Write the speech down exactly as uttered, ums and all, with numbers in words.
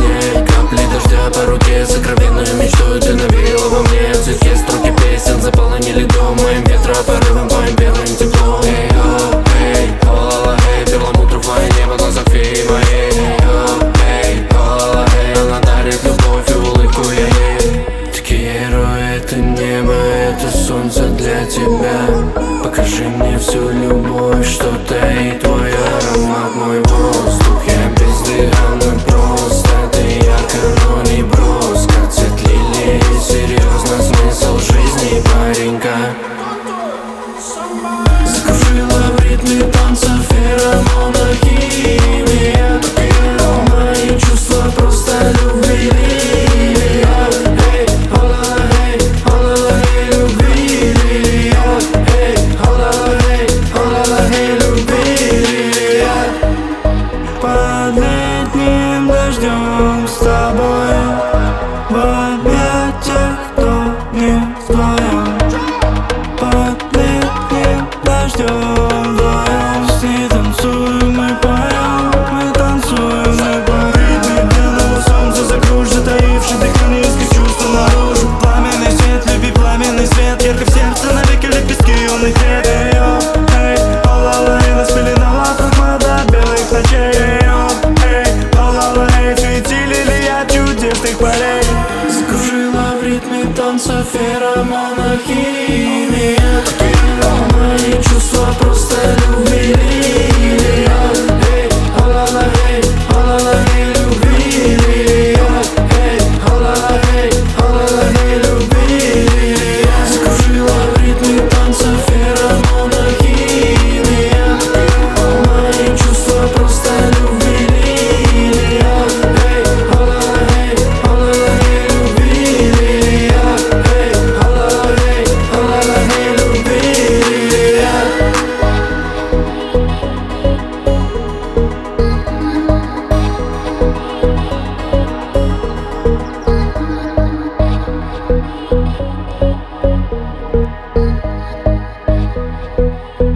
Эй, капли дождя по руке, сокровенную мечту ты навеяла во мне. Цветки, строки песен заполонили дом моим ветропорывом, твоим первым теплом. Эй, о, эй, о, эй, перламутровое небо в глазах феи моей. Эй, о, эй, о, эй, она дарит любовь и улыбку я ей. Te quiero, это небо, это солнце для тебя. Покажи мне всю любовь, что таит твой аромат, мой воздух. Я бездыханный просто, ты ярко, но не броско. Цвет лилии, серьезно, смысл жизни паренька. Закружила в ритме танца феромона химия. Мои чувства просто любви лилия. Эй, ола, эй, ола, эй, любви лилия. Эй, ола, эй, ола, эй, любви лилия. Под летним дождем с тобой, в объятиях, кто не вдвоем. Под летним дождем вдвоем с ней танцуем, мы поем, мы танцуем, мы поем. Ритм пьяного солнца закружит таивший дыхание из чувства наружу. Пламенный свет, люби пламенный свет, ярко в сердце навеки лепестки юных лет. Эй, о, эй, ола, эй, нас пеленала прохлада белых ночей. Эй, о, эй, ола, эй, цвети лилия чудесных полей. Закружила в ритме танца феромона химия. Мои чувства просто любви лилия. Эй, ола, эй, ола, эй, любви лилия. Эй, ола, эй, ола, эй, любви лилия. Закружила в ритме танца феромона химия. Мои чувства просто любви лилия. Эй, ола, эй, ола, эй, любви лилия. Эй, ола, эй, ола, эй, любви лилия. Thank